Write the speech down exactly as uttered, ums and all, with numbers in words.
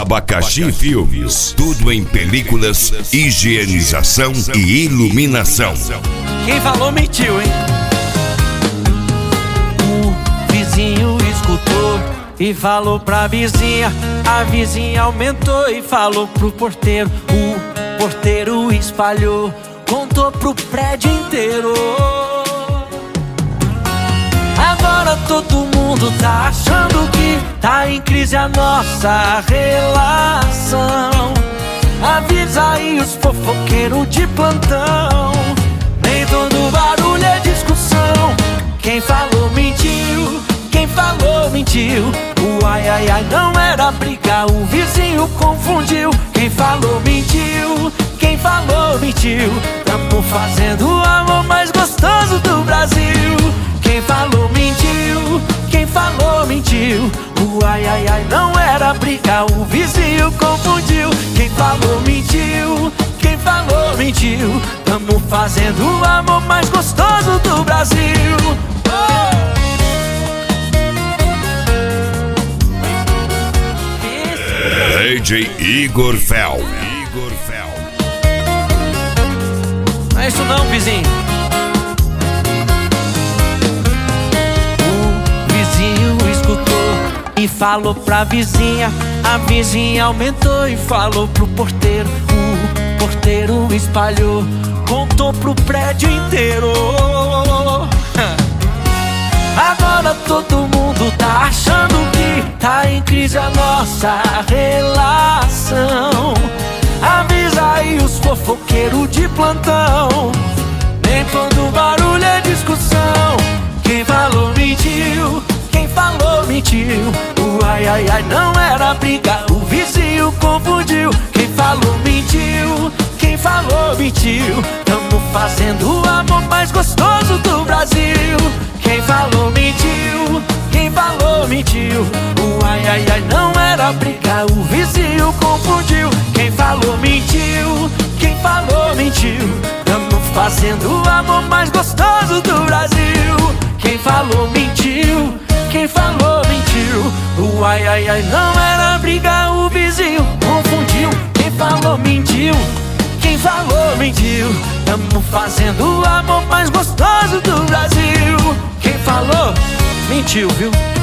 Abacaxi Filmes, tudo em películas, higienização e iluminação. Quem falou mentiu, hein? O vizinho escutou e falou pra vizinha. A vizinha aumentou e falou pro porteiro. O porteiro espalhou, contou pro prédio inteiro. Agora todo mundo tá achando que tá em crise a nossa relação. Avisa aí os fofoqueiros de plantão. Nem todo barulho é discussão. Quem falou mentiu, quem falou mentiu. O ai ai ai não era briga, o vizinho confundiu. Quem falou mentiu, quem falou mentiu. Tamo fazendo o amor mais gostoso do Brasil. Quem falou mentiu, quem falou mentiu. O ai ai ai não era briga, o vizinho confundiu. Quem falou mentiu, quem falou mentiu. Tamo fazendo o amor mais gostoso do Brasil. Oh! D J Igor Fel. Igor Fel. Não é isso não, vizinho. O vizinho escutou e falou pra vizinha. A vizinha aumentou e falou pro porteiro. O porteiro espalhou, contou pro prédio inteiro. Agora todo mundo tá achando que tá em crise a nossa relação. Avisa aí os fofoqueiros de plantão. Nem todo barulho é discussão. Quem falou mentiu, quem falou mentiu. O ai ai ai não era briga, o vizinho confundiu. Quem falou mentiu, quem falou mentiu. Tamo fazendo o amor mais gostoso do Brasil. Quem falou mentiu, quem falou mentiu. O ai ai ai não era briga, o vizinho confundiu. Quem falou mentiu, quem falou mentiu. Tamo fazendo o amor mais gostoso do Brasil. Quem falou mentiu, quem falou mentiu. O ai ai ai não era briga, o vizinho confundiu. Quem falou mentiu, quem falou mentiu. Tamo fazendo o amor mais gostoso do Brasil. Quem falou mentiu, viu?